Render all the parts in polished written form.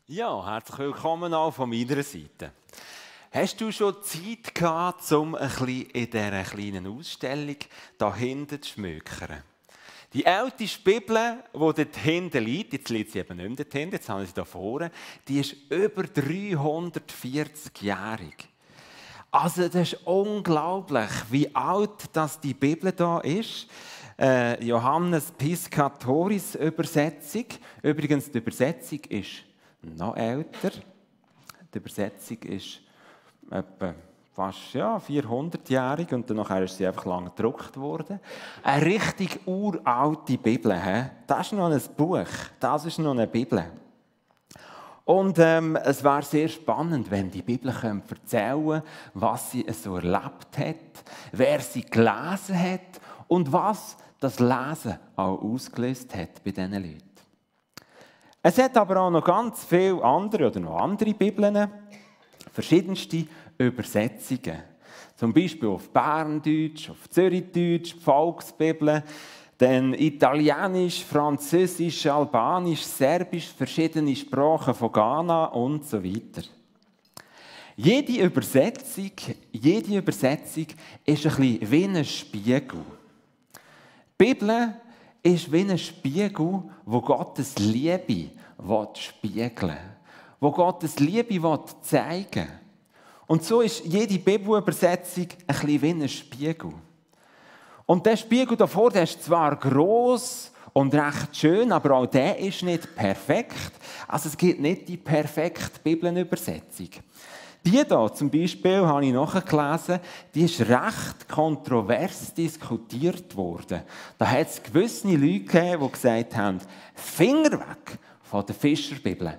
Ja, herzlich willkommen auch von meiner Seite. Hast du schon Zeit gehabt, um ein bisschen in dieser kleinen Ausstellung da hinten zu schmökern? Die älteste Bibel, die dort hinten liegt, jetzt liegt sie eben nicht mehr dort hinten, jetzt haben wir sie hier vorne, die ist über 340-jährig. Also das ist unglaublich, wie alt das die Bibel da ist. Johannes Piscatoris Übersetzung. Übrigens, die Übersetzung ist noch älter. Die Übersetzung ist etwa fast 400-jährig und danach ist sie einfach lange gedruckt worden. Eine richtig uralte Bibel. Das ist noch ein Buch, das ist noch eine Bibel. Und es wäre sehr spannend, wenn die Bibel erzählen könnte, was sie so erlebt hat, wer sie gelesen hat und was das Lesen auch ausgelöst hat bei diesen Leuten. Es hat aber auch noch ganz viele andere Bibeln, verschiedenste Übersetzungen. Zum Beispiel auf Berndeutsch, auf Zürichdeutsch, Volksbibel, dann Italienisch, Französisch, Albanisch, Serbisch, verschiedene Sprachen von Ghana und so weiter. Jede Übersetzung ist ein bisschen wie ein Spiegel. Die Bibel ist wie ein Spiegel, wo Gottes Liebe spiegeln will, wo Gottes Liebe zeigen will. Und so ist jede Bibelübersetzung ein bisschen wie ein Spiegel. Und der Spiegel davor, der ist zwar gross und recht schön, aber auch der ist nicht perfekt. Also es gibt nicht die perfekte Bibelübersetzung. Die hier zum Beispiel, habe ich nachgelesen, die ist recht kontrovers diskutiert worden. Da hat es gewisse Leute gegeben, die gesagt haben, Finger weg von der Fischerbibel.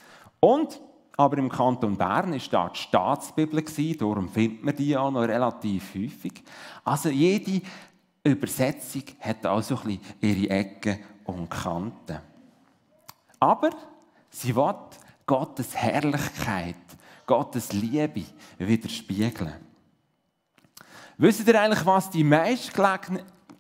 Aber im Kanton Bern war da die Staatsbibel, darum findet man die auch noch relativ häufig. Also jede Übersetzung hat also ein bisschen ihre Ecken und Kanten. Aber sie will Gottes Herrlichkeit, Gottes Liebe widerspiegeln. Wisst ihr eigentlich, was die meistgelesene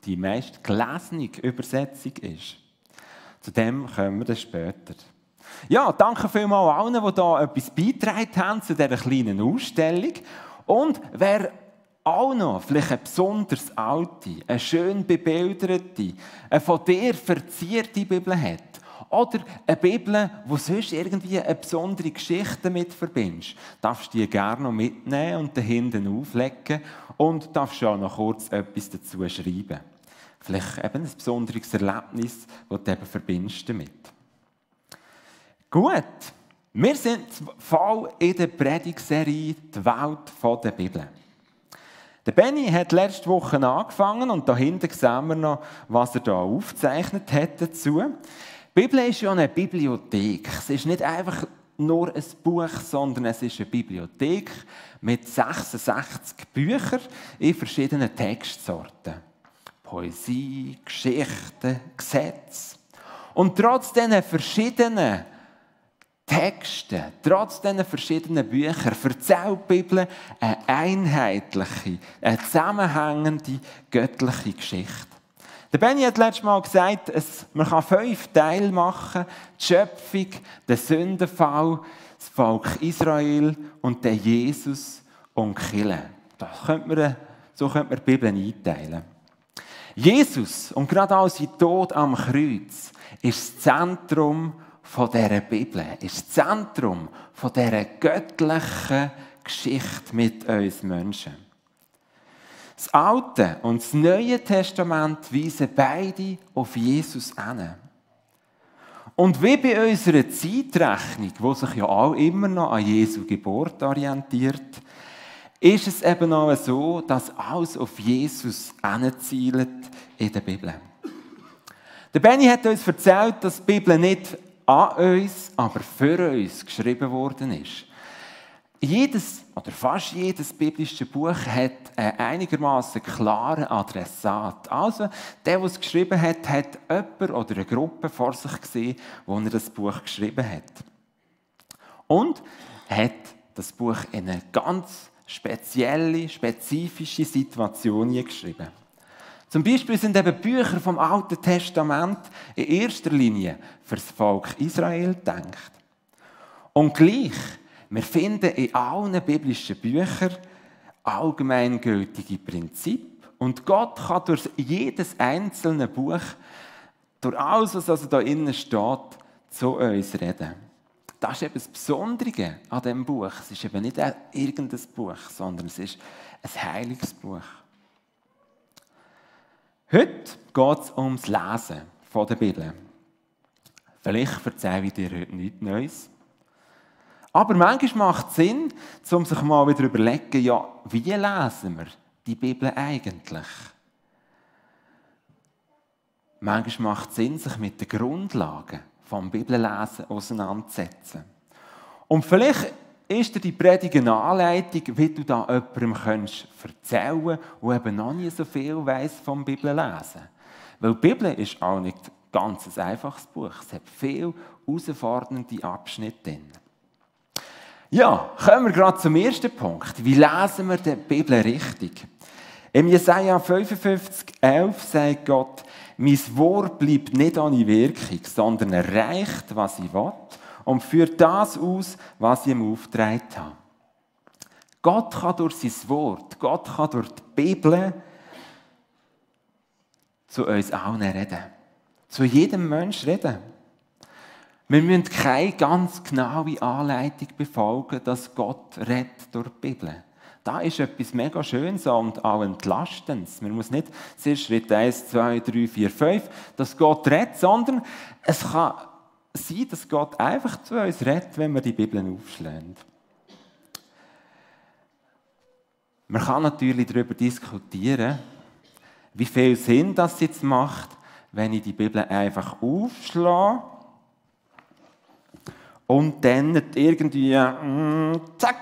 Übersetzung ist? Zu dem kommen wir dann später. Ja, danke vielmals allen, die hier etwas beigetragen haben zu dieser kleinen Ausstellung. Und wer auch noch vielleicht eine besonders alte, eine schön bebilderte, eine von dir verzierte Bibel hat, oder eine Bibel, wo sonst irgendwie eine besondere Geschichte damit verbindest, darfst du die gerne noch mitnehmen und da hinten auflegen und darfst auch noch kurz etwas dazu schreiben. Vielleicht eben ein besonderes Erlebnis, das du eben verbindest damit. Gut, wir sind voll in der Predigtserie «Die Welt der Bibel». Der Benni hat letzte Woche angefangen und dahinter sehen wir noch, was er da aufgezeichnet hat dazu. Die Bibel ist ja eine Bibliothek. Es ist nicht einfach nur ein Buch, sondern es ist eine Bibliothek mit 66 Büchern in verschiedenen Textsorten. Poesie, Geschichten, Gesetze. Und trotz diesen verschiedenen Texten, trotz diesen verschiedenen Büchern, erzählt die Bibel eine einheitliche, eine zusammenhängende, göttliche Geschichte. Der Benni hat letztes Mal gesagt, man kann 5 Teile machen: die Schöpfung, den Sündenfall, das Volk Israel und den Jesus und die Kirche. So könnte man die Bibel einteilen. Jesus und gerade auch sein Tod am Kreuz ist das Zentrum von dieser Bibel, ist das Zentrum von dieser göttlichen Geschichte mit uns Menschen. Das Alte und das Neue Testament weisen beide auf Jesus hin. Und wie bei unserer Zeitrechnung, die sich ja auch immer noch an Jesu Geburt orientiert, ist es eben auch so, dass alles auf Jesus hinzielt in der Bibel. Der Benni hat uns erzählt, dass die Bibel nicht an uns, aber für uns geschrieben worden ist. Jedes oder fast jedes biblische Buch hat einen einigermaßen klaren Adressat. Also, der es geschrieben hat, hat jemand oder eine Gruppe vor sich gesehen, wo er das Buch geschrieben hat. Und hat das Buch in eine ganz spezielle, spezifische Situation geschrieben. Zum Beispiel sind eben Bücher vom Alten Testament in erster Linie für das Volk Israel gedacht. Und gleich, wir finden in allen biblischen Büchern allgemeingültige Prinzipien. Und Gott kann durch jedes einzelne Buch, durch alles, was also da innen steht, zu uns reden. Das ist eben das Besondere an diesem Buch. Es ist eben nicht irgendein Buch, sondern es ist ein heiliges Buch. Heute geht es ums Lesen von der Bibel. Vielleicht erzähle ich dir heute nichts Neues. Aber manchmal macht es Sinn, um sich mal wieder zu überlegen, ja, wie lesen wir die Bibel eigentlich? Manchmal macht es Sinn, sich mit den Grundlagen vom Bibellesen auseinanderzusetzen. Und vielleicht ist dir die Predigt eine Anleitung, wie du da jemandem erzählen kannst, der eben noch nie so viel weiss vom Bibellesen. Weil die Bibel ist auch nicht ganz ein einfaches Buch. Es hat viele herausfordernde Abschnitte drin. Ja, kommen wir gerade zum ersten Punkt. Wie lesen wir die Bibel richtig? Im Jesaja 55,11 sagt Gott, mein Wort bleibt nicht ohne Wirkung, sondern erreicht, was ich will und führt das aus, was ich ihm aufgetragen habe. Gott kann durch sein Wort, Gott kann durch die Bibel zu uns allen reden. Zu jedem Menschen reden. Wir müssen keine ganz genaue Anleitung befolgen, dass Gott redet durch die Bibel. Da ist etwas mega Schönes und auch Entlastendes. Man muss nicht zuerst Schritt 1, 2, 3, 4, 5, dass Gott redet, sondern es kann sein, dass Gott einfach zu uns redet, wenn wir die Bibel aufschlagen. Man kann natürlich darüber diskutieren, wie viel Sinn das jetzt macht, wenn ich die Bibel einfach aufschlage und dann irgendwie zack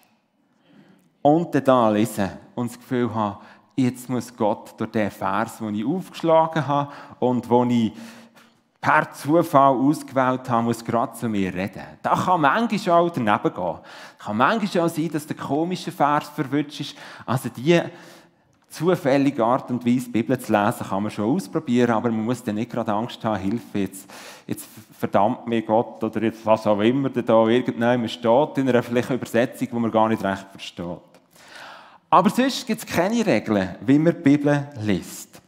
und dann da lesen und das Gefühl habe, jetzt muss Gott durch den Vers, den ich aufgeschlagen habe und den ich per Zufall ausgewählt habe, muss gerade zu mir reden. Da kann manchmal auch daneben gehen. Kann manchmal auch sein, dass der komische Vers verwünscht ist. Also die zufällige Art und Weise, die Bibel zu lesen, kann man schon ausprobieren, aber man muss dann nicht gerade Angst haben, Hilfe, jetzt verdammt mir Gott oder jetzt was auch immer da irgendjemand steht in einer vielleicht Übersetzung, die man gar nicht recht versteht. Aber sonst gibt es keine Regeln, wie man die Bibel liest.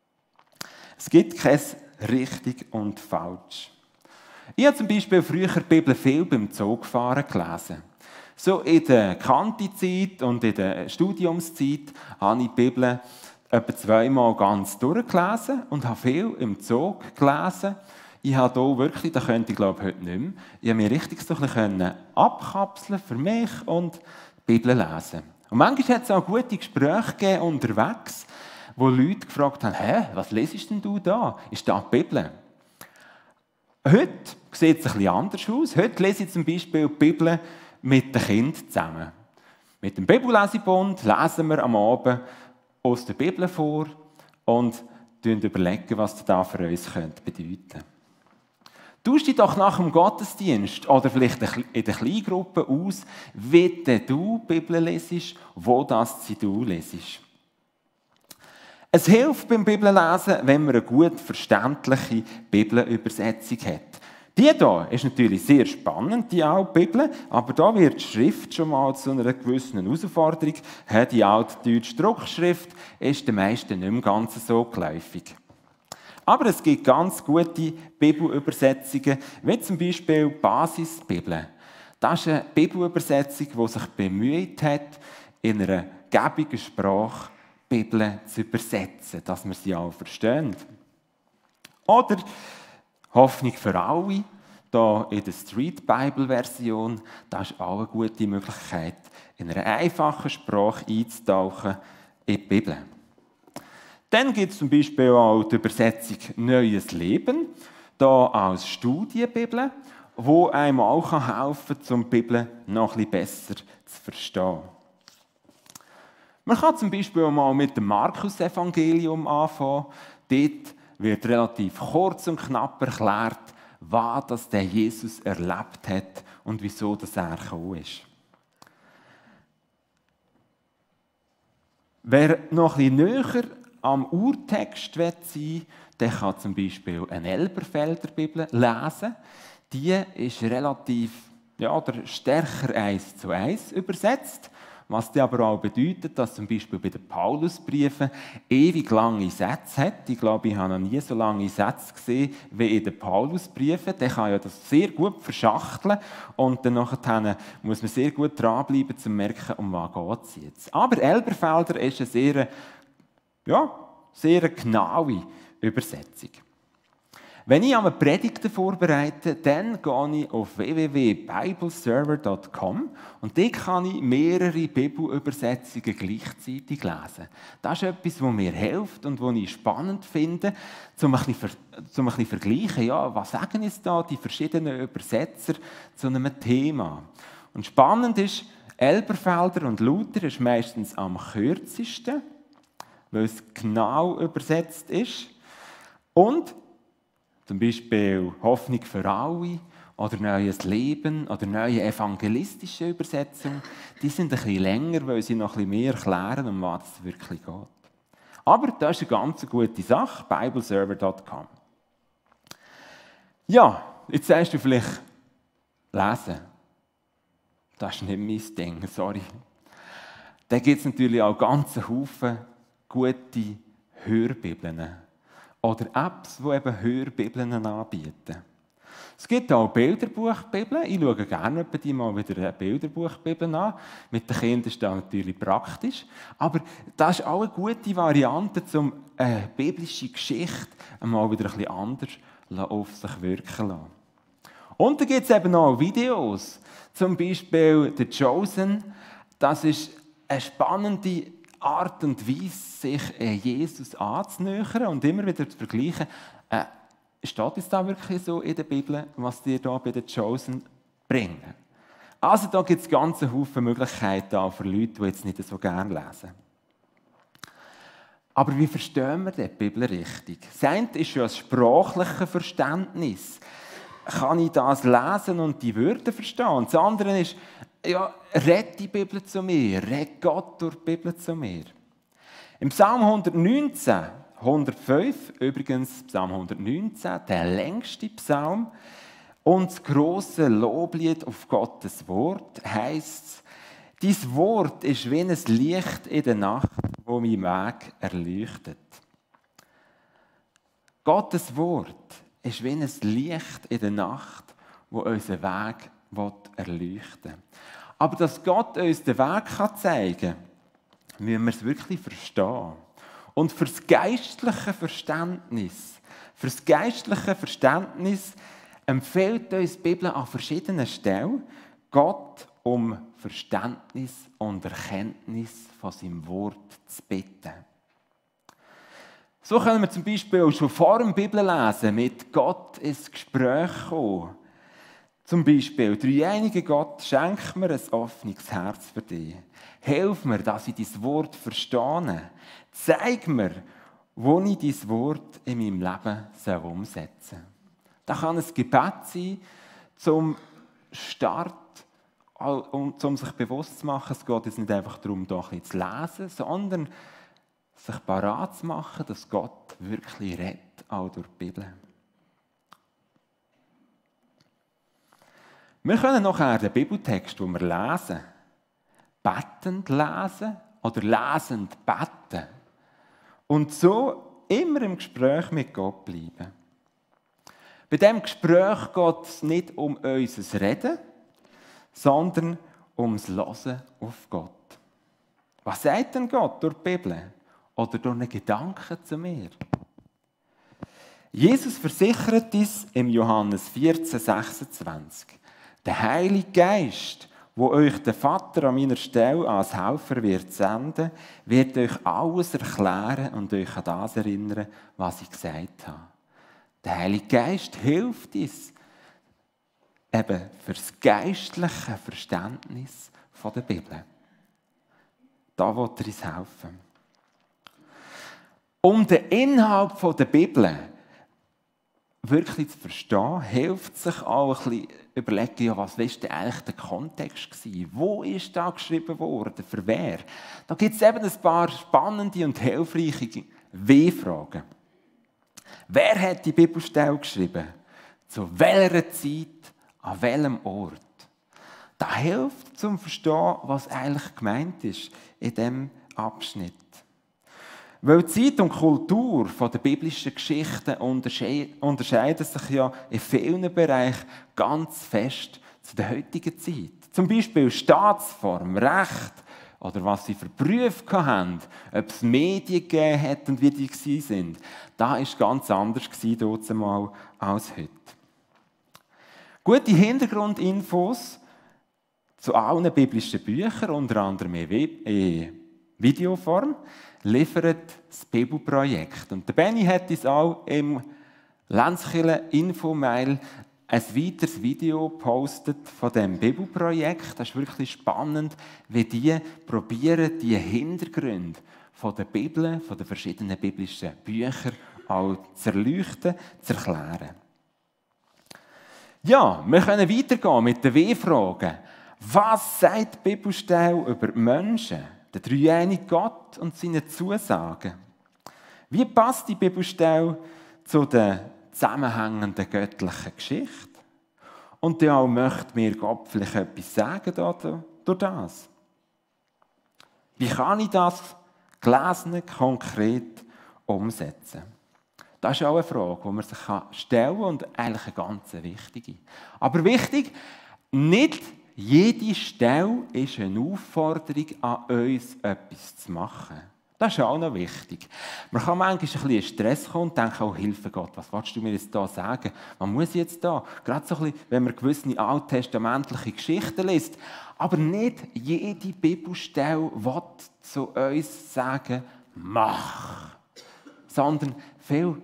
Es gibt kein richtig und falsch. Ich habe zum Beispiel früher die Bibel viel beim Zugfahren gelesen. So in der Kanti-Zeit und in der Studiumszeit habe ich die Bibel etwa 2-mal ganz durchgelesen und habe viel im Zug gelesen. Ich habe hier wirklich, das könnte ich glaube heute nicht mehr, ich habe mich richtig so ein bisschen abkapseln für mich und die Bibel lesen. Und manchmal hat es auch gute Gespräche gegeben unterwegs, wo Leute gefragt haben, was lesest denn du da? Ist da die Bibel? Heute sieht es ein bisschen anders aus. Heute lese ich zum Beispiel die Bibel mit den Kindern zusammen. Mit dem Bibellesebund lesen wir am Abend aus der Bibel vor und überlegen, was das da für uns bedeuten könnte. Tausch dich doch nach dem Gottesdienst oder vielleicht in der Kleingruppe aus, wie du die Bibel lesest, wo das du lesest. Es hilft beim Bibellesen, wenn man eine gut verständliche Bibelübersetzung hat. Die hier ist natürlich sehr spannend, die alte Bibel, aber da wird die Schrift schon mal zu einer gewissen Herausforderung. Die altdeutsche Druckschrift ist den meisten nicht mehr ganz so geläufig. Aber es gibt ganz gute Bibelübersetzungen, wie zum Beispiel die Basisbibel. Das ist eine Bibelübersetzung, die sich bemüht hat, in einer gäbigen Sprache die Bibel zu übersetzen, dass wir sie auch verstehen. Oder Hoffnung für alle, hier in der Street Bible Version, das ist auch eine gute Möglichkeit, in einer einfachen Sprache einzutauchen in die Bibel. Dann gibt es zum Beispiel auch die Übersetzung «Neues Leben», hier als Studienbibel, die einem auch helfen kann, um die Bibel noch ein bisschen besser zu verstehen. Man kann zum Beispiel auch mal mit dem Markus-Evangelium anfangen. Dort wird relativ kurz und knapp erklärt, was der Jesus erlebt hat und wieso dass er gekommen ist. Wer noch ein bisschen näher am Urtext sein will, der kann zum Beispiel eine Elberfelder Bibel lesen. Die ist relativ oder stärker 1:1 übersetzt. Was dann aber auch bedeutet, dass zum Beispiel bei den Paulusbriefen ewig lange Sätze hat. Ich glaube, ich habe noch nie so lange Sätze gesehen wie in den Paulusbriefen. Der kann ja das sehr gut verschachteln und dann nachher muss man sehr gut dranbleiben, um zu merken, um was geht es jetzt. Aber Elberfelder ist eine sehr genaue Übersetzung. Wenn ich eine Predigt vorbereite, dann gehe ich auf www.bibleserver.com und dort kann ich mehrere Bibelübersetzungen gleichzeitig lesen. Das ist etwas, was mir hilft und was ich spannend finde, um ein bisschen zu vergleichen, ja, was sagen jetzt da die verschiedenen Übersetzer zu einem Thema. Und spannend ist, Elberfelder und Luther ist meistens am kürzesten, weil es genau übersetzt ist. Und zum Beispiel Hoffnung für alle oder Neues Leben oder neue evangelistische Übersetzungen, die sind ein bisschen länger, weil sie noch ein bisschen mehr erklären, um was es wirklich geht. Aber das ist eine ganz gute Sache, bibleserver.com. Ja, jetzt sagst du vielleicht, lesen. Das ist nicht mein Ding, sorry. Da gibt es natürlich auch ganz Haufen gute Hörbibeln. Oder Apps, die eben Hörbibeln anbieten. Es gibt auch Bilderbuchbibeln. Ich schaue gerne die mal wieder eine Bilderbuchbibel an. Mit den Kindern ist das natürlich praktisch. Aber das ist auch eine gute Variante, um eine biblische Geschichte mal wieder ein bisschen anders auf sich wirken zu lassen. Und dann gibt es eben auch Videos. Zum Beispiel The Chosen. Das ist eine spannende Art und Weise, sich Jesus anzunähern und immer wieder zu vergleichen, steht es da wirklich so in der Bibel, was dir da bei den Chosen bringen. Also da gibt es ganz viele Möglichkeiten auch für Leute, die jetzt nicht so gerne lesen. Aber wie verstehen wir die Bibel richtig? Das eine ist ja das sprachliche Verständnis. Kann ich das lesen und die Wörter verstehen? Und das andere ist, ja, red die Bibel zu mir, red Gott durch die Bibel zu mir. Im Psalm 119, 105, übrigens Psalm 119, der längste Psalm, und das grosse Loblied auf Gottes Wort, heisst es, dein Wort ist wie ein Licht in der Nacht, wo mein Weg erleuchtet. Gottes Wort ist wie ein Licht in der Nacht, wo unseren Weg erleuchten will. Aber dass Gott uns den Weg zeigen kann, müssen wir es wirklich verstehen. Und für das geistliche Verständnis empfiehlt uns die Bibel an verschiedenen Stellen, Gott um Verständnis und Erkenntnis von seinem Wort zu bitten. So können wir zum Beispiel auch schon vor dem Bibellesen mit Gott ins Gespräch kommen. Zum Beispiel, dreieiniger Gott, schenk mir ein offenes Herz für dich. Hilf mir, dass ich dein Wort verstehe. Zeig mir, wo ich dein Wort in meinem Leben umsetzen soll. Das kann ein Gebet sein, zum Start, um sich bewusst zu machen, es geht jetzt nicht einfach darum, da ein bisschen zu lesen, sondern sich parat zu machen, dass Gott wirklich redet, auch durch die Bibel. Wir können nachher den Bibeltext, den wir lesen, bettend lesen oder lesend beten. Und so immer im Gespräch mit Gott bleiben. Bei diesem Gespräch geht es nicht um unser Reden, sondern ums Hören auf Gott. Was sagt denn Gott durch die Bibel oder durch einen Gedanken zu mir? Jesus versichert uns im Johannes 14,26. Der Heilige Geist, wo euch der Vater an meiner Stelle als Helfer wird senden, wird euch alles erklären und euch an das erinnern, was ich gesagt habe. Der Heilige Geist hilft uns eben für das geistliche Verständnis der Bibel. Da will er uns helfen. Um den Inhalt der Bibel wirklich zu verstehen, hilft sich auch ein bisschen überlegen, ja, was war denn eigentlich der Kontext gewesen? Wo ist da geschrieben worden? Für wer? Da gibt es eben ein paar spannende und hilfreiche W-Fragen. Wer hat die Bibelstelle geschrieben? Zu welcher Zeit? An welchem Ort? Das hilft zum Verstehen, was eigentlich gemeint ist in diesem Abschnitt. Weil Zeit und Kultur von der biblischen Geschichten unterscheiden sich ja in vielen Bereichen ganz fest zu der heutigen Zeit. Zum Beispiel Staatsform, Recht oder was sie für Berufe hatten, ob es Medien gegeben hat und wie die waren. Das war ganz anders damals als heute. Gute Hintergrundinfos zu allen biblischen Büchern, unter anderem in Videoform, liefert das Bibelprojekt. Und der Benny hat uns auch im Lenzkirchen Infomail ein weiteres Video gepostet von diesem Bibelprojekt. Das ist wirklich spannend, wie die probieren, die Hintergründe von der Bibel, von den verschiedenen biblischen Büchern auch zu erleuchten, zu erklären. Ja, wir können weitergehen mit den W-Fragen. Was sagt die Bibelstelle über die Menschen, den dreieinigen Gott und seine Zusagen? Wie passt die Bibelstelle zu der zusammenhängenden göttlichen Geschichte? Und ja, auch möchte mir Gott vielleicht etwas sagen durch das? Wie kann ich das Gelesene konkret umsetzen? Das ist auch eine Frage, die man sich stellen kann und eigentlich eine ganz wichtige. Aber wichtig, nicht jede Stelle ist eine Aufforderung an uns, etwas zu machen. Das ist auch noch wichtig. Man kann manchmal ein bisschen in Stress kommen und denken, oh Hilfe Gott, was willst du mir jetzt da sagen? Was muss ich jetzt da? Gerade so ein bisschen, wenn man gewisse alttestamentliche Geschichten liest. Aber nicht jede Bibelstelle will zu uns sagen, mach. Sondern viele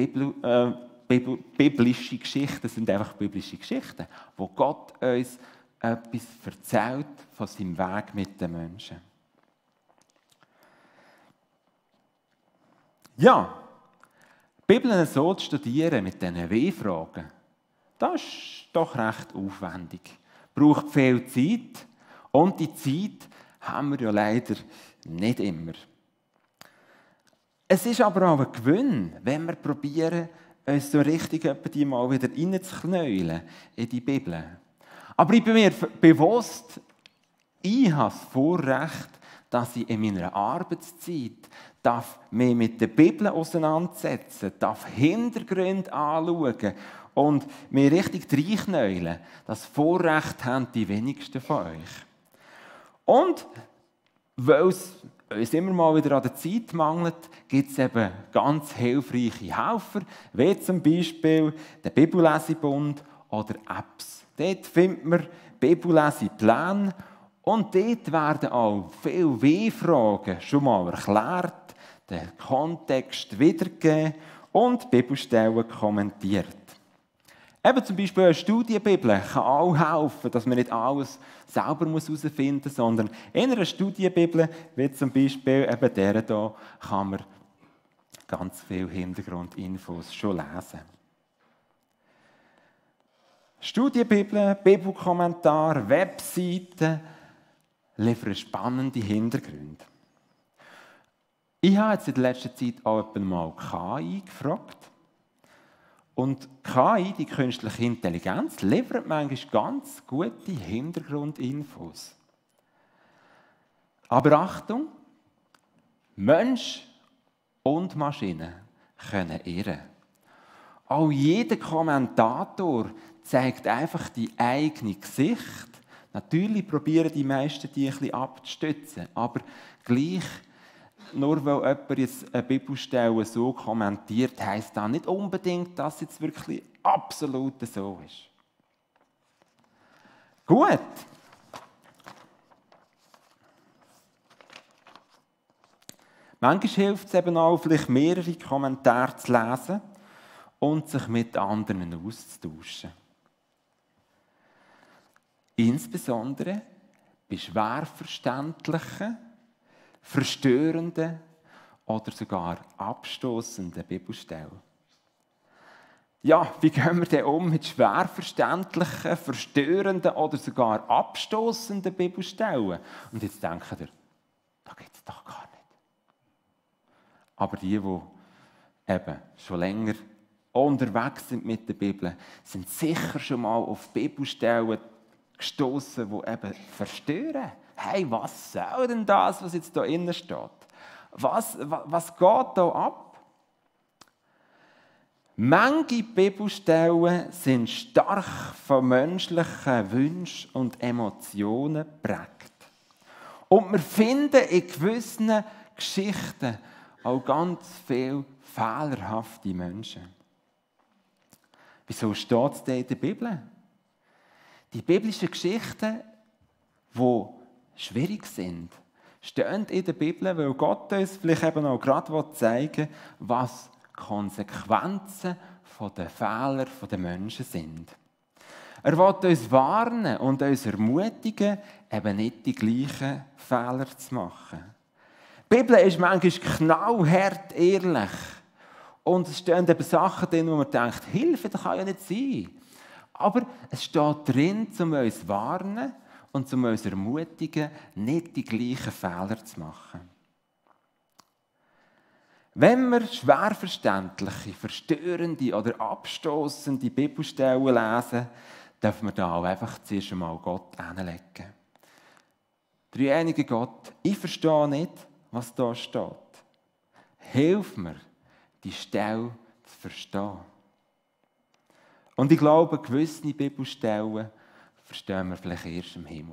biblische Geschichten sind einfach biblische Geschichten, wo Gott uns etwas erzählt von seinem Weg mit den Menschen. Ja, die Bibel so zu studieren mit diesen W-Fragen, das ist doch recht aufwendig. Braucht viel Zeit und die Zeit haben wir ja leider nicht immer. Es ist aber auch ein Gewinn, wenn wir probieren, uns so richtig die mal wieder reinzuknäulen in die Bibel. Aber ich bin mir bewusst, ich habe das Vorrecht, dass ich in meiner Arbeitszeit mich mit der Bibel auseinandersetzen darf, Hintergründe anschauen und mich richtig reinknäulen. Das Vorrecht haben die wenigsten von euch. Und weil es uns immer mal wieder an der Zeit mangelt, gibt es eben ganz hilfreiche Helfer, wie zum Beispiel den Bibellesebund oder Apps. Dort findet man Bibellesepläne und dort werden auch viele W-Fragen schon mal erklärt, den Kontext wiedergegeben und Bibelstellen kommentiert. Eben zum Beispiel eine Studienbibel kann auch helfen, dass man nicht alles selber herausfinden muss, sondern in einer Studienbibel, wie zum Beispiel eben dieser hier, kann man ganz viele Hintergrundinfos schon lesen. Studienbibeln, Bibelkommentare, Webseiten liefern spannende Hintergründe. Ich habe jetzt in der letzten Zeit auch mal KI gefragt. Und KI, die künstliche Intelligenz, liefert manchmal ganz gute Hintergrundinfos. Aber Achtung, Mensch und Maschine können irren. Auch jeder Kommentator zeigt einfach die eigene Sicht. Natürlich probieren die meisten, die ein bisschen abzustützen, aber gleich, nur weil jemand jetzt eine Bibelstelle so kommentiert, heisst das nicht unbedingt, dass es jetzt wirklich absolut so ist. Gut. Manchmal hilft es eben auch, vielleicht mehrere Kommentare zu lesen und sich mit anderen auszutauschen. Insbesondere bei schwer verständlichen, verstörenden oder sogar abstoßenden Bibelstellen. Ja, wie gehen wir denn um mit schwer verständlichen, verstörenden oder sogar abstoßenden Bibelstellen? Und jetzt denkt ihr, das gibt es doch gar nicht. Aber die eben schon länger unterwegs sind mit der Bibel, sind sicher schon mal auf Bibelstellen gestoßen, die eben verstören. Hey, was soll denn das, was jetzt da innen steht? Was geht da ab? Manche Bibelstellen sind stark von menschlichen Wünschen und Emotionen geprägt. Und wir finden in gewissen Geschichten auch ganz viele fehlerhafte Menschen. Wieso steht es denn in der Bibel? Die biblischen Geschichten, die schwierig sind, stehen in der Bibel, weil Gott uns vielleicht eben auch gerade zeigen will, was Konsequenzen der Fehler der Menschen sind. Er will uns warnen und uns ermutigen, eben nicht die gleichen Fehler zu machen. Die Bibel ist manchmal knallhart ehrlich. Und es stehen eben Sachen drin, wo man denkt, Hilfe, das kann ja nicht sein. Aber es steht drin, um uns zu warnen und um uns zu ermutigen, nicht die gleichen Fehler zu machen. Wenn wir schwer verständliche, verstörende oder abstoßende Bibelstellen lesen, dürfen wir da auch einfach zuerst einmal Gott hinlegen. Dreieinige Gott, ich verstehe nicht, was da steht. Hilf mir, die Stelle zu verstehen. Und ich glaube, gewisse Bibelstellen verstehen wir vielleicht erst im Himmel.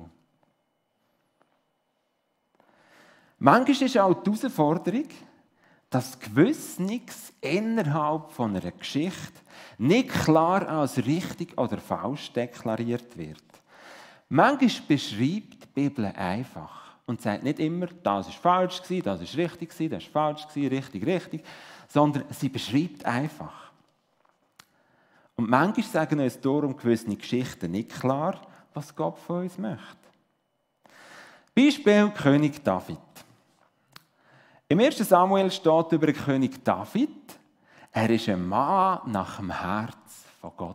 Manchmal ist auch die Herausforderung, dass Gewisses innerhalb von einer Geschichte nicht klar als richtig oder falsch deklariert wird. Manchmal beschreibt die Bibel einfach und sagt nicht immer, das ist falsch gewesen, das ist richtig gewesen, das ist falsch gewesen, richtig, richtig, sondern sie beschreibt einfach. Und manchmal sagen uns darum gewisse Geschichten nicht klar, was Gott von uns möchte. Beispiel König David. Im 1. Samuel steht über den König David, er ist ein Mann nach dem Herz von Gott.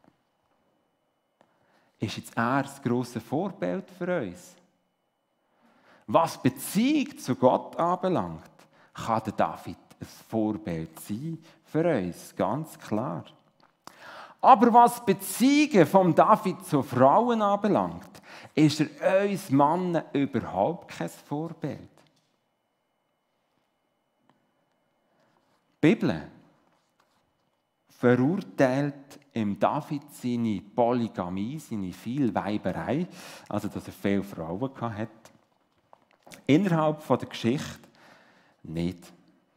Ist jetzt er das grosse Vorbild für uns? Was Beziehung zu Gott anbelangt, kann der David ein Vorbild sein für uns, ganz klar. Aber was Beziehungen von David zu Frauen anbelangt, ist er uns Männern überhaupt kein Vorbild. Die Bibel verurteilt im David seine Polygamie, seine Vielweiberei, also dass er viele Frauen hatte. Innerhalb der Geschichte nicht.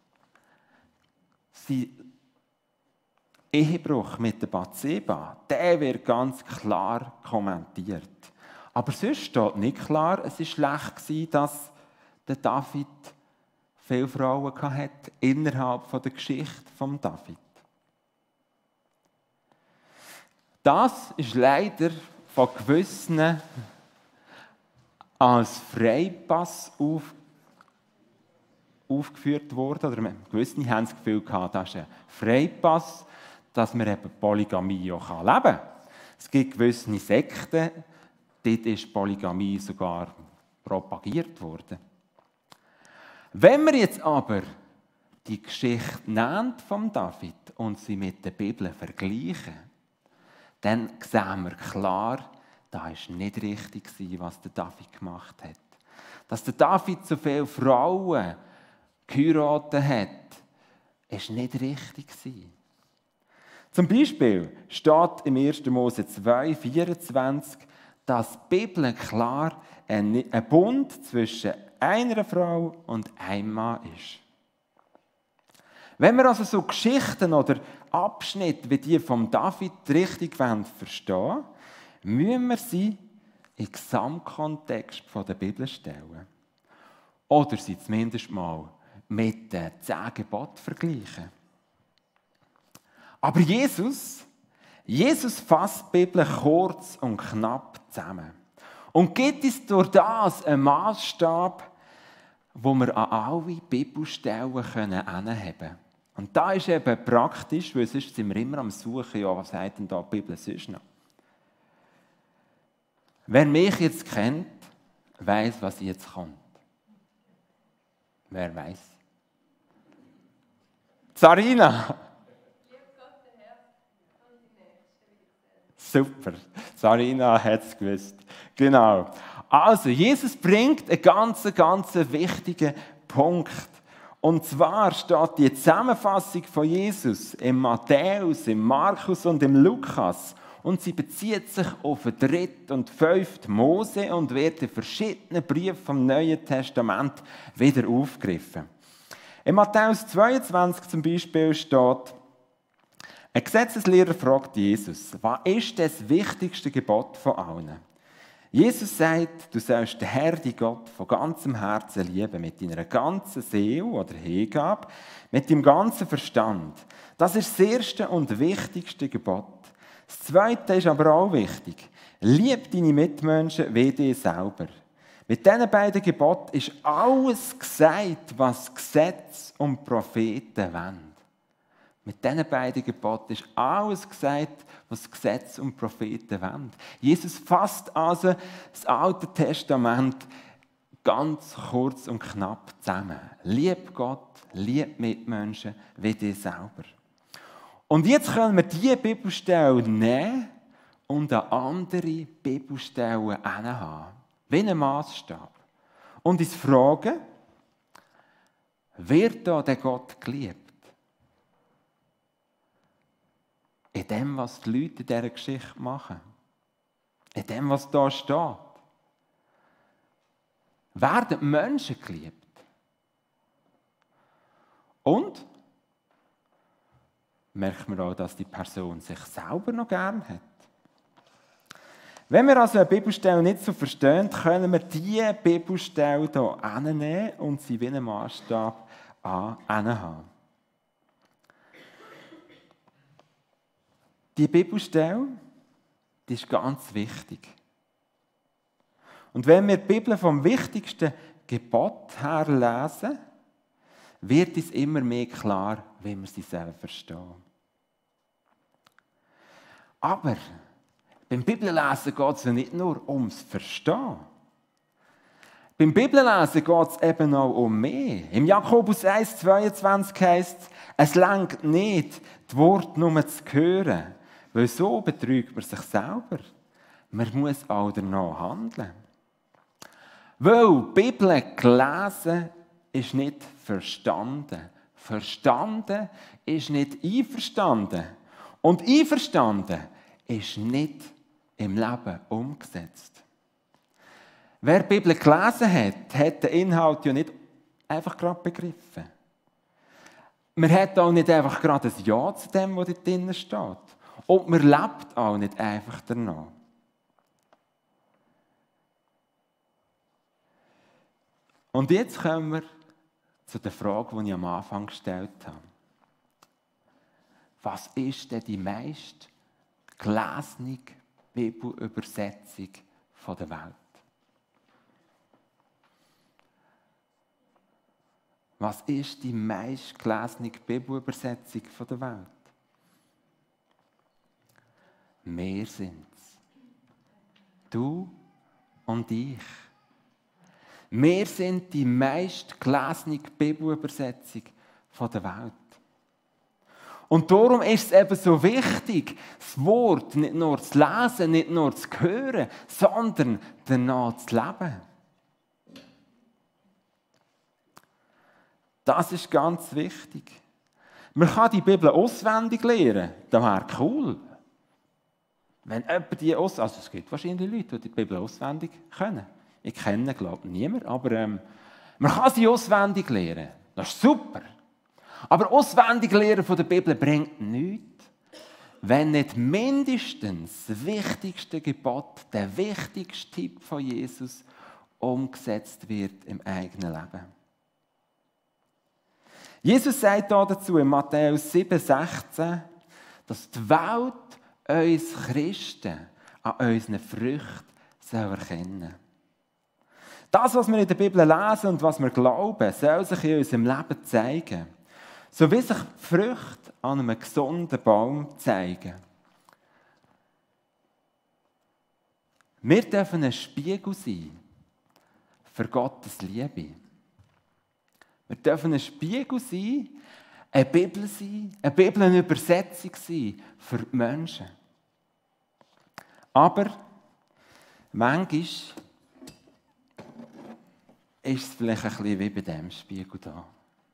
Sein Ehebruch mit der Bathseba, der wird ganz klar kommentiert. Aber sonst steht nicht klar, es war schlecht, dass der David viele Frauen hatte innerhalb der Geschichte von David. Das ist leider von gewissen als Freipass aufgeführt worden. Oder gewisse haben das Gefühl gehabt, das ist ein Freipass, dass man eben Polygamie auch leben kann. Es gibt gewisse Sekten, dort ist Polygamie sogar propagiert worden. Wenn wir jetzt aber die Geschichte nehmen von David und sie mit der Bibel vergleichen, dann sehen wir klar, das war nicht richtig, was der David gemacht hat. Dass der David so viele Frauen geheiratet hat, ist nicht richtig. Zum Beispiel steht im 1. Mose 2, 24, dass die Bibel klar ein Bund zwischen einer Frau und einem Mann ist. Wenn wir also so Geschichten oder Abschnitte wie die von David richtig verstehen wollen, müssen wir sie im Gesamtkontext der Bibel stellen. Oder sie zumindest mal mit den 10 Geboten vergleichen. Aber Jesus fasst die Bibel kurz und knapp zusammen und gibt uns durch das einen Massstab, wo wir an alle Bibelstellen heranheben können. Und da ist eben praktisch, weil sonst sind wir immer am Suchen, ja, was sagt denn da die Bibel sonst noch? Wer mich jetzt kennt, weiss, was jetzt kommt. Wer weiss? Sarina! Super. Sarina hat es gewusst. Genau. Also, Jesus bringt einen ganz wichtigen Punkt. Und zwar steht die Zusammenfassung von Jesus im Matthäus, im Markus und im Lukas. Und sie bezieht sich auf den 3. und 5. Mose und wird in verschiedenen Briefen vom Neuen Testament wieder aufgegriffen. In Matthäus 22 zum Beispiel steht, ein Gesetzeslehrer fragt Jesus, was ist das wichtigste Gebot von allen? Jesus sagt, du sollst den Herrn, deinen Gott, von ganzem Herzen lieben, mit deiner ganzen Seele oder Hingabe, mit deinem ganzen Verstand. Das ist das erste und wichtigste Gebot. Das zweite ist aber auch wichtig. Lieb deine Mitmenschen wie dich selber. Mit diesen beiden Geboten ist alles gesagt, was Gesetz und Propheten wollen. Mit diesen beiden Geboten ist alles gesagt, was Gesetz und Propheten wollen. Jesus fasst also das Alte Testament ganz kurz und knapp zusammen. Lieb Gott, lieb Mitmenschen wie dich selber. Und jetzt können wir diese Bibelstelle nehmen und an andere Bibelstellen haben. Wie ein Massstab. Und uns fragen, wird da der Gott geliebt? In dem, was die Leute in dieser Geschichte machen. In dem, was da steht. Werden Menschen geliebt? Und merkt man auch, dass die Person sich selber noch gern hat. Wenn wir also eine Bibelstelle nicht so verstehen, können wir diese Bibelstelle hier hinnehmen und sie wie einen Maßstab haben. Die Bibelstelle, die ist ganz wichtig. Und wenn wir die Bibel vom wichtigsten Gebot her lesen, wird uns immer mehr klar, wie wir sie selber verstehen. Aber beim Bibellesen geht es ja nicht nur ums Verstehen. Beim Bibellesen geht es eben auch um mehr. Im Jakobus 1,22 heisst es reicht nicht, die Worte nur zu hören, weil so betrügt man sich selber. Man muss auch danach handeln. Weil die Bibel gelesen ist nicht verstanden. Verstanden ist nicht einverstanden. Und einverstanden ist nicht im Leben umgesetzt. Wer die Bibel gelesen hat, hat den Inhalt ja nicht einfach gerade begriffen. Man hat auch nicht einfach gerade ein Ja zu dem, was dort drin steht. Und man lebt auch nicht einfach danach. Und jetzt kommen wir zu der Frage, die ich am Anfang gestellt habe. Was ist denn die meist gelesene Bibelübersetzung der Welt? Was ist die meist gelesene Bibelübersetzung der Welt? Wir sind's. Du und ich. Wir sind die meist gelesene Bibelübersetzung der Welt. Und darum ist es eben so wichtig, das Wort nicht nur zu lesen, nicht nur zu hören, sondern danach zu leben. Das ist ganz wichtig. Man kann die Bibel auswendig lernen, das wäre cool. Wenn jemand die also es gibt wahrscheinlich Leute, die die Bibel auswendig können. Ich kenne, glaube ich, niemanden, aber man kann sie auswendig lernen. Das ist super. Aber auswendig lernen von der Bibel bringt nichts, wenn nicht mindestens das wichtigste Gebot, der wichtigste Tipp von Jesus umgesetzt wird im eigenen Leben. Jesus sagt dazu in Matthäus 7,16, dass die Welt uns Christen an unseren Früchten erkennen soll. Das, was wir in der Bibel lesen und was wir glauben, soll sich in unserem Leben zeigen. So wie sich die Früchte an einem gesunden Baum zeigen. Wir dürfen ein Spiegel sein für Gottes Liebe. Wir dürfen ein Spiegel sein, eine Bibel sein, eine Bibelübersetzung sein für die Menschen. Aber manchmal ist es vielleicht ein bisschen wie bei diesem Spiegel hier.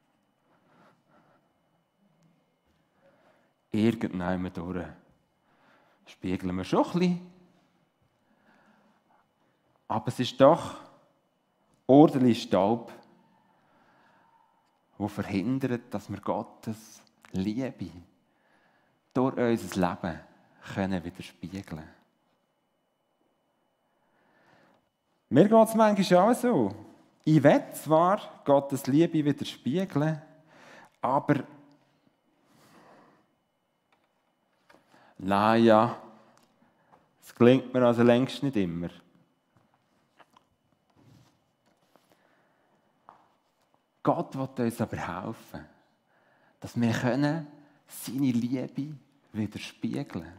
Irgendwann durch spiegeln wir schon ein bisschen. Aber es ist doch ordentlich Staub, der verhindert, dass wir Gottes Liebe durch unser Leben können widerspiegeln können. Mir geht es manchmal auch so. Ich will zwar Gottes Liebe widerspiegeln, aber naja, es gelingt mir also längst nicht immer. Gott will uns aber helfen, dass wir seine Liebe widerspiegeln können.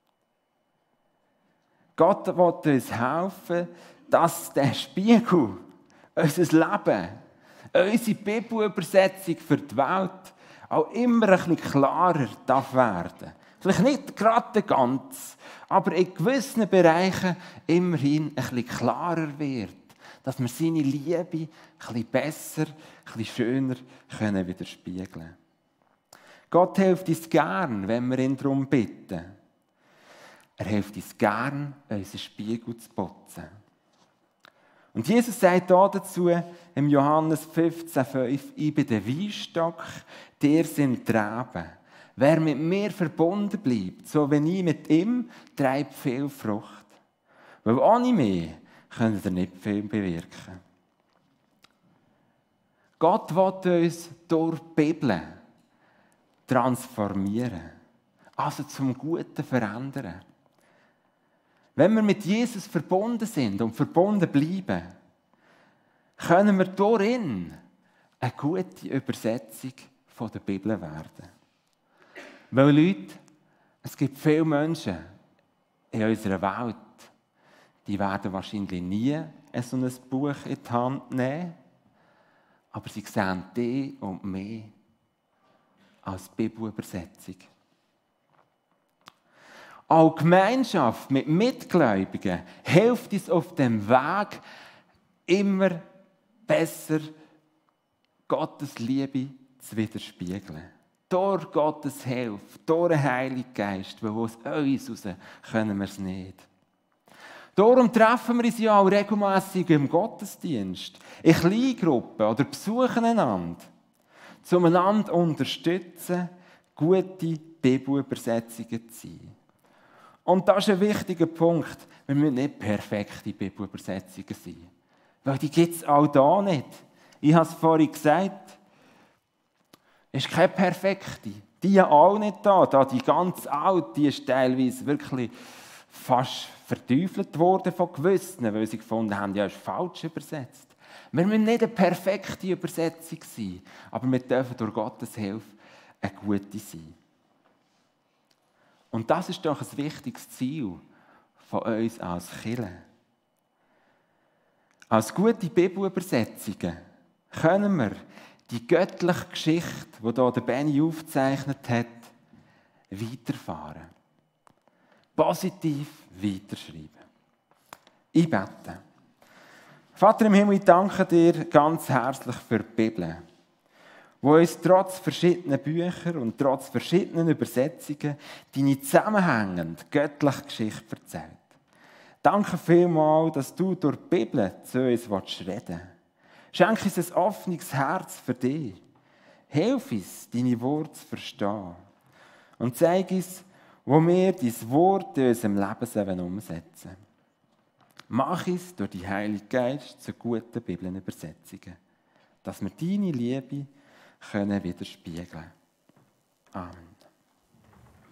Gott will uns helfen, dass der Spiegel, unser Leben, unsere Bibelübersetzung für die Welt auch immer ein bisschen klarer darf werden. Vielleicht nicht gerade ganz, aber in gewissen Bereichen immerhin ein bisschen klarer wird. Dass wir seine Liebe ein bisschen besser, ein bisschen schöner können widerspiegeln können. Gott hilft uns gern, wenn wir ihn darum bitten. Er hilft uns gern, unseren Spiegel zu putzen. Und Jesus sagt hier dazu, im Johannes 15,5, ich bin der Weinstock, der sind die Reben. Wer mit mir verbunden bleibt, so wie ich mit ihm, treibt viel Frucht. Weil ohne mich könnt ihr nicht viel bewirken. Gott will uns durch die Bibel transformieren, also zum Guten verändern. Wenn wir mit Jesus verbunden sind und verbunden bleiben, können wir durch ihn eine gute Übersetzung von der Bibel werden. Weil Leute, es gibt viele Menschen in unserer Welt, die werden wahrscheinlich nie so ein Buch in die Hand nehmen, aber sie sehen dich und mich als Bibelübersetzung. Auch Gemeinschaft mit Mitgläubigen hilft uns auf dem Weg, immer besser Gottes Liebe zu widerspiegeln. Durch Gottes Hilfe, durch den Heiligen Geist, weil aus uns raus können wir es nicht. Darum treffen wir uns ja auch regelmässig im Gottesdienst, in Kleingruppen oder besuchen einander, um einander zu unterstützen, gute Bibelübersetzungen zu sein. Und das ist ein wichtiger Punkt. Wir müssen nicht perfekte Bibelübersetzungen sein. Weil die gibt es auch da nicht. Ich habe es vorhin gesagt, es ist keine perfekte. Die ja auch nicht da. Die ganz alte, die ist teilweise wirklich fast verteufelt worden von gewissen, weil sie gefunden haben, ja, ist falsch übersetzt. Wir müssen nicht eine perfekte Übersetzung sein, aber wir dürfen durch Gottes Hilfe eine gute sein. Und das ist doch ein wichtiges Ziel von uns als Kirche. Als gute Bibelübersetzungen können wir die göttliche Geschichte, die hier der Benny aufgezeichnet hat, weiterfahren. Positiv weiterschreiben. Ich bete. Vater im Himmel, ich danke dir ganz herzlich für die Bibel, wo uns trotz verschiedener Bücher und trotz verschiedenen Übersetzungen deine zusammenhängende göttliche Geschichte erzählt. Danke vielmals, dass du durch die Bibel zu uns reden willst. Schenke uns ein offenes Herz für dich. Hilf uns, deine Worte zu verstehen. Und zeig uns, wo wir dein Wort in unserem Leben umsetzen sollen. Mach uns durch die Heilige Geist zu guten Bibelübersetzungen, dass wir deine Liebe widerspiegeln können. Amen.